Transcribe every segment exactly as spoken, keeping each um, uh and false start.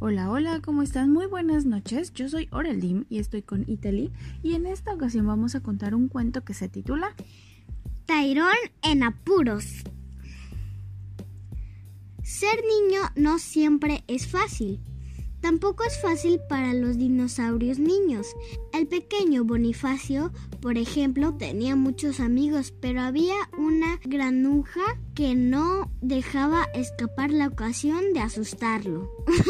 Hola, hola, ¿cómo están? Muy buenas noches, yo soy Oreldim y estoy con Italy y en esta ocasión vamos a contar un cuento que se titula Tyrone en apuros. Ser niño no siempre es fácil. Tampoco es fácil para los dinosaurios niños. El pequeño Bonifacio, por ejemplo, tenía muchos amigos, pero había una granuja que no dejaba escapar la ocasión de asustarlo.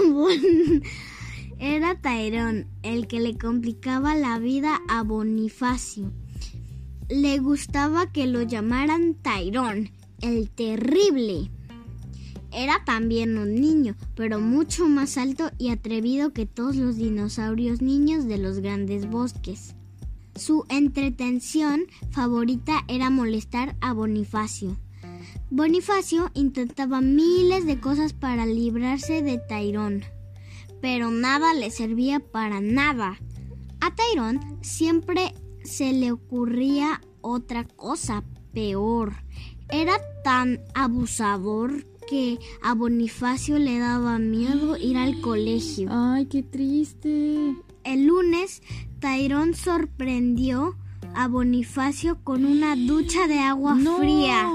Era Tyrone el que le complicaba la vida a Bonifacio. Le gustaba que lo llamaran Tyrone, el terrible. Era también un niño, pero mucho más alto y atrevido que todos los dinosaurios niños de los grandes bosques. Su entretención favorita era molestar a Bonifacio. Bonifacio intentaba miles de cosas para librarse de Tyrone, pero nada le servía para nada. A Tyrone siempre se le ocurría otra cosa peor. Era tan abusador que a Bonifacio le daba miedo ir al colegio. ¡Ay, qué triste! El lunes, Tyrone sorprendió a Bonifacio con una ducha de agua ¡No! fría.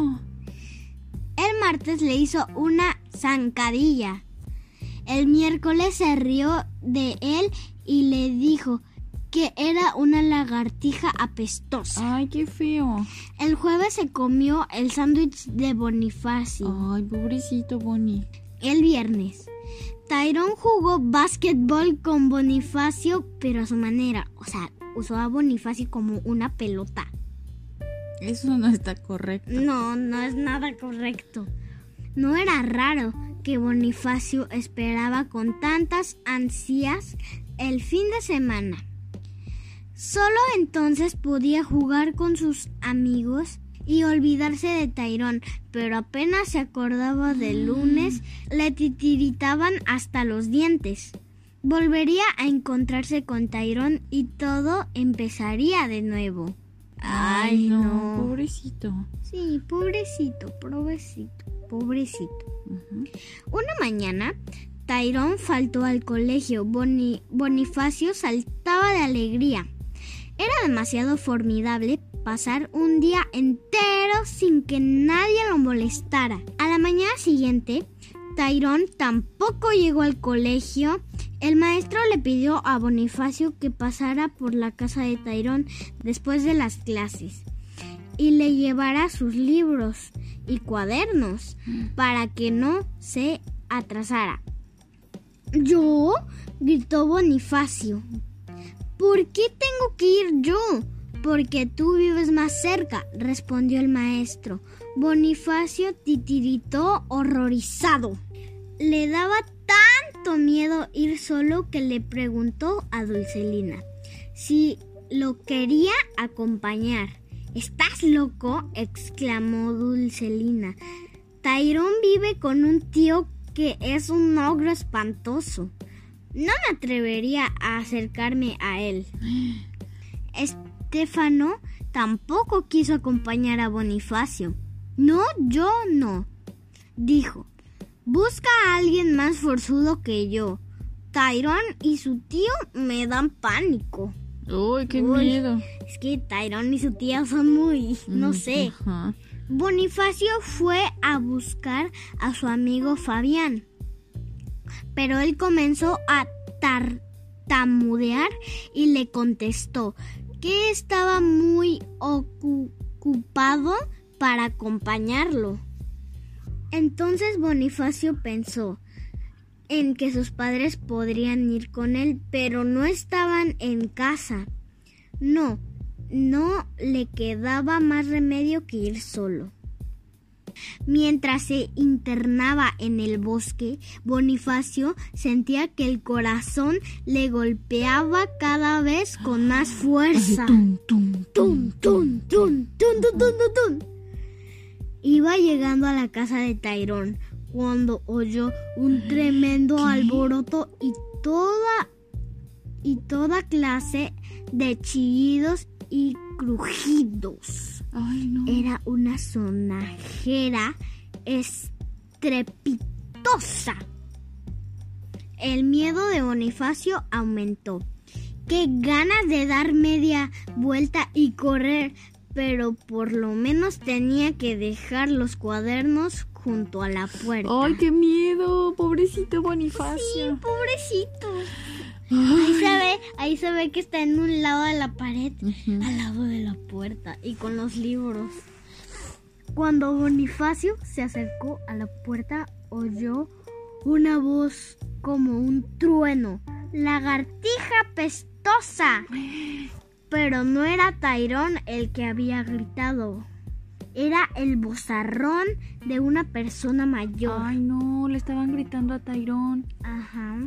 El martes le hizo una zancadilla. El miércoles se rió de él y le dijo que era una lagartija apestosa. ¡Ay, qué feo! El jueves se comió el sándwich de Bonifacio. ¡Ay, pobrecito Boni! El viernes, Tyrone jugó básquetbol con Bonifacio, pero a su manera. O sea, usó a Bonifacio como una pelota. Eso no está correcto. No, no es nada correcto. No era raro que Bonifacio esperaba con tantas ansias el fin de semana. Solo entonces podía jugar con sus amigos y olvidarse de Tyrone, pero apenas se acordaba del lunes, le titiritaban hasta los dientes. Volvería a encontrarse con Tyrone y todo empezaría de nuevo. Ay, no, no, pobrecito. Sí, pobrecito, pobrecito, pobrecito. Uh-huh. Una mañana, Tyrone faltó al colegio. Boni- Bonifacio saltaba de alegría. Era demasiado formidable pasar un día entero sin que nadie lo molestara. A la mañana siguiente, Tyrone tampoco llegó al colegio. El maestro le pidió a Bonifacio que pasara por la casa de Tyrone después de las clases y le llevara sus libros y cuadernos para que no se atrasara. ¿Yo? Gritó Bonifacio. ¿Por qué tengo que ir yo? Porque tú vives más cerca, respondió el maestro. Bonifacio titiritó horrorizado. Le daba tanto miedo ir solo que le preguntó a Dulcelina si lo quería acompañar. ¿Estás loco?, exclamó Dulcelina. Tyrone vive con un tío que es un ogro espantoso. No me atrevería a acercarme a él. Estefano tampoco quiso acompañar a Bonifacio. No, yo no, dijo. Busca a alguien más forzudo que yo. Tyrone y su tío me dan pánico. ¡Uy, qué Uy, miedo! Es que Tyrone y su tío son muy, no sé. Uh-huh. Bonifacio fue a buscar a su amigo Fabián, pero él comenzó a tartamudear y le contestó que estaba muy ocupado para acompañarlo. Entonces Bonifacio pensó en que sus padres podrían ir con él, pero no estaban en casa. No, no le quedaba más remedio que ir solo. Mientras se internaba en el bosque, Bonifacio sentía que el corazón le golpeaba cada vez con más fuerza. Tum, tum, tum, tum, tum, tum, tum, tum, tum, tum. Iba llegando a la casa de Tyrone cuando oyó un tremendo ¿Qué? alboroto y toda y toda clase de chillidos y crujidos. Ay, no. Era una sonajera estrepitosa. el miedo de Bonifacio aumentó. ¡Qué ganas de dar media vuelta y correr! Pero por lo menos tenía que dejar los cuadernos junto a la puerta. ¡Ay, qué miedo! Pobrecito Bonifacio. Sí, pobrecito. Ahí se ve, ahí se ve que está en un lado de la pared, uh-huh. al lado de la puerta y con los libros. Cuando Bonifacio se acercó a la puerta, oyó una voz como un trueno. ¡Lagartija pestosa! Pero no era Tyrone el que había gritado. Era el vozarrón de una persona mayor. Ay, no, le estaban gritando a Tyrone. Ajá.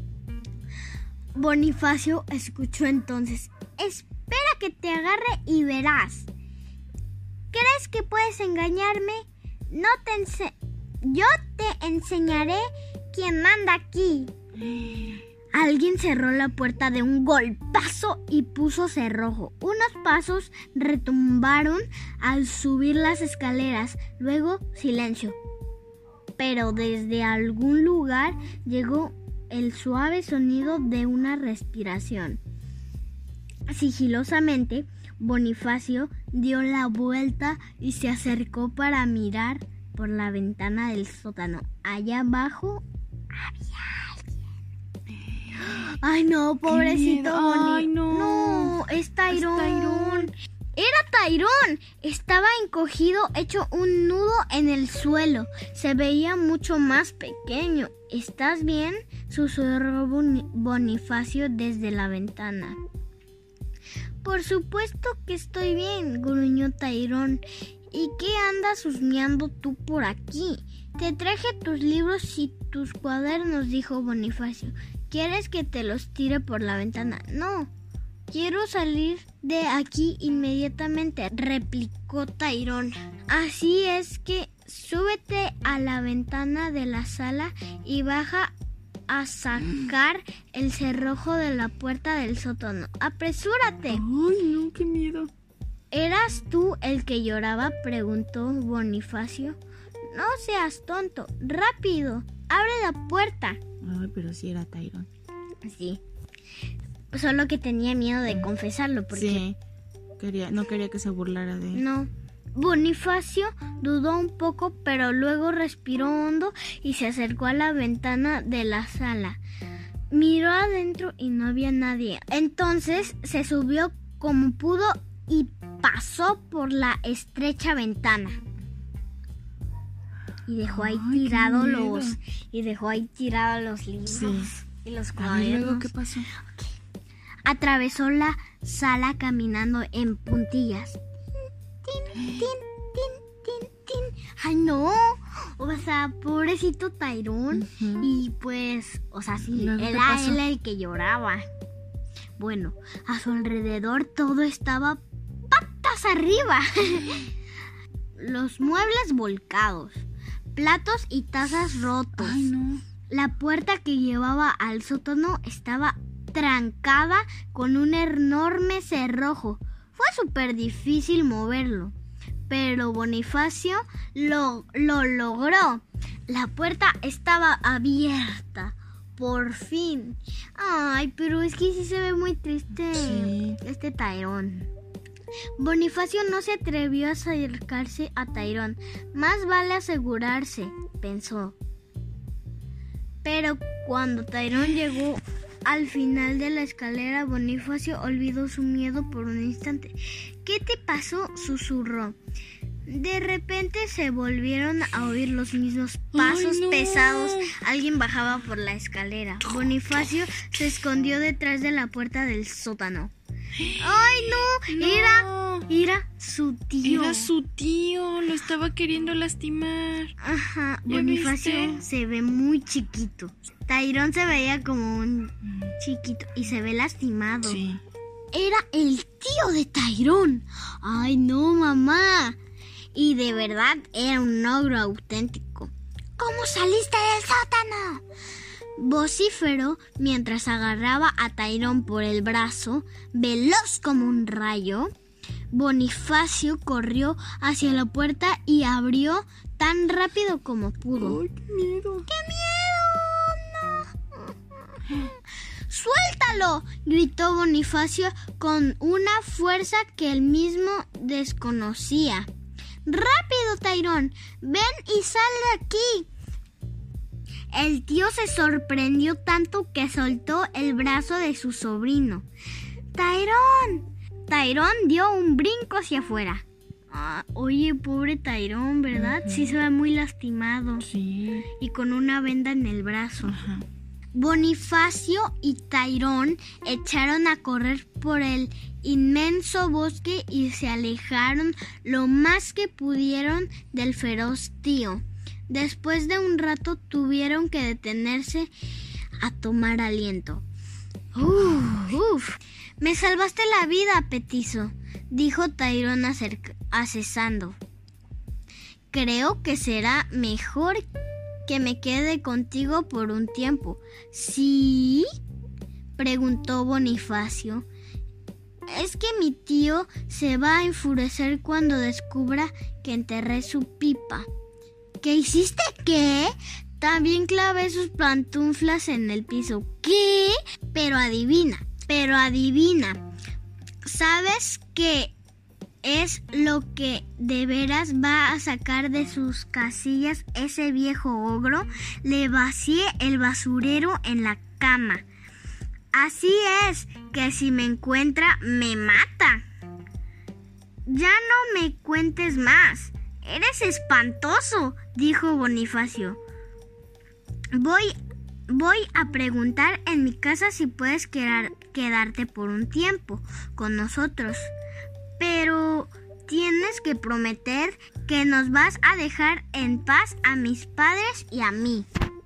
Bonifacio escuchó entonces. Espera que te agarre y verás. ¿Crees que puedes engañarme? No te ense- Yo te enseñaré quién manda aquí. Alguien cerró la puerta de un golpazo y puso cerrojo. Unos pasos retumbaron al subir las escaleras. Luego silencio. Pero desde algún lugar llegó el suave sonido de una respiración. Sigilosamente, Bonifacio dio la vuelta y se acercó para mirar por la ventana del sótano. Allá abajo había alguien. Ay, no, pobrecito Boni. Ay, no. No, es Tyrone. Era Tyrone. Estaba encogido, hecho un nudo en el suelo. Se veía mucho más pequeño. ¿Estás bien?, susurró Bonifacio desde la ventana. Por supuesto que estoy bien, gruñó Tyrone. ¿Y qué andas husmeando tú por aquí? Te traje tus libros y tus cuadernos, dijo Bonifacio. ¿Quieres que te los tire por la ventana? No, quiero salir de aquí inmediatamente, replicó Tyrone. Así es que súbete a la ventana de la sala y baja a sacar el cerrojo de la puerta del sótano. ¡Apresúrate! ¡Ay, no, qué miedo! ¿Eras tú el que lloraba?, preguntó Bonifacio. No seas tonto. ¡Rápido! ¡Abre la puerta! Ay, pero sí era Tyrone. Sí. Solo que tenía miedo de confesarlo porque... Sí. Quería, no quería que se burlara de él. No. Bonifacio dudó un poco, pero luego respiró hondo y se acercó a la ventana de la sala. Miró adentro y no había nadie. Entonces se subió como pudo y pasó por la estrecha ventana. Y dejó ahí Ay, tirado qué los miedo. y dejó ahí tirados los libros Sí. y los A ver, cuadernos. luego, ¿qué pasó? Atravesó la sala caminando en puntillas. Tin, tin, tin, tin, tin. ¡Ay, no! O sea, pobrecito Tyrone. Uh-huh. Y pues, o sea, sí, ¿Luego qué era pasó? él el que lloraba. Bueno, a su alrededor todo estaba patas arriba. Los muebles volcados, platos y tazas rotos. Ay, no. La puerta que llevaba al sótano estaba trancada con un enorme cerrojo. Fue súper difícil moverlo, pero Bonifacio lo, lo logró. La puerta estaba abierta, por fin. Ay, pero es que sí se ve muy triste Sí. este Tyrone. Bonifacio no se atrevió a acercarse a Tyrone. Más vale asegurarse, pensó. Pero cuando Tyrone llegó al final de la escalera, Bonifacio olvidó su miedo por un instante. ¿Qué te pasó?, susurró. De repente se volvieron a oír los mismos pasos. Ay, no. pesados. Alguien bajaba por la escalera. Bonifacio se escondió detrás de la puerta del sótano. ¡Ay, no! No. Era, era su tío. Era su tío, lo estaba queriendo lastimar. Ajá, ¿Ya Bonifacio viste? se ve muy chiquito. Tyrone se veía como un chiquito y se ve lastimado. Sí. Era el tío de Tyrone. ¡Ay, no, mamá! Y de verdad era un ogro auténtico. ¿Cómo saliste del sótano?, vociferó mientras agarraba a Tyrone por el brazo, veloz como un rayo. Bonifacio corrió hacia la puerta y abrió tan rápido como pudo. Ay, qué miedo. ¡Qué miedo! No. ¡Suéltalo!, gritó Bonifacio con una fuerza que él mismo desconocía. ¡Rápido, Tyrone! ¡Ven y sal de aquí! El tío se sorprendió tanto que soltó el brazo de su sobrino. ¡Tyrone! Tyrone dio un brinco hacia afuera. Ah, oye, pobre Tyrone, ¿verdad? Uh-huh. Sí se ve muy lastimado. Sí. Y con una venda en el brazo. Uh-huh. Bonifacio y Tyrone echaron a correr por el inmenso bosque y se alejaron lo más que pudieron del feroz tío. Después de un rato tuvieron que detenerse a tomar aliento. Uf, uf. Me salvaste la vida, petizo, dijo Tyrone acerca- accesando. Creo que será mejor que me quede contigo por un tiempo. ¿Sí?, preguntó Bonifacio. Es que mi tío se va a enfurecer cuando descubra que enterré su pipa. ¿Qué hiciste? ¿Qué? También clavé sus pantuflas en el piso. ¿Qué? Pero adivina, pero adivina. ¿Sabes qué es lo que de veras va a sacar de sus casillas ese viejo ogro? Le vacié el basurero en la cama. Así es, que si me encuentra, me mata. Ya no me cuentes más. Eres espantoso, dijo Bonifacio. Voy, voy a preguntar en mi casa si puedes quedar, quedarte por un tiempo con nosotros. Pero tienes que prometer que nos vas a dejar en paz a mis padres y a mí.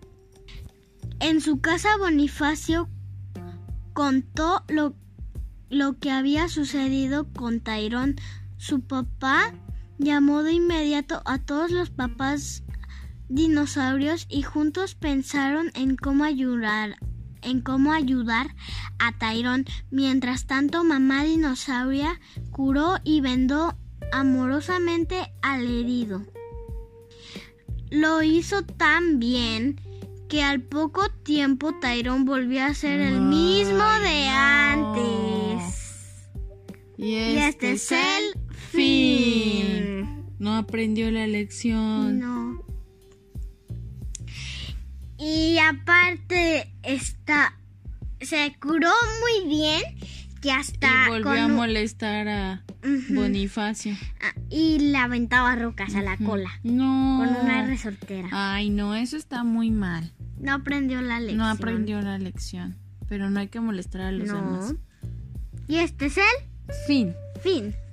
En su casa, Bonifacio contó lo, lo que había sucedido con Tyrone. Su papá llamó de inmediato a todos los papás dinosaurios y juntos pensaron en cómo ayudar, en cómo ayudar a Tyrone. Mientras tanto, mamá dinosauria curó y vendó amorosamente al herido. Lo hizo tan bien que al poco tiempo Tyrone volvió a ser el mismo de antes. Y este, y este es el fin. No aprendió la lección. No. Y aparte está, se curó muy bien que hasta y volvió con a un... molestar a uh-huh. Bonifacio. Y le aventaba rocas uh-huh. a la cola. No. Con una resortera. Ay, no, eso está muy mal. No aprendió la lección. No aprendió la lección. Pero no hay que molestar a los no. demás. Y este es el fin. Fin.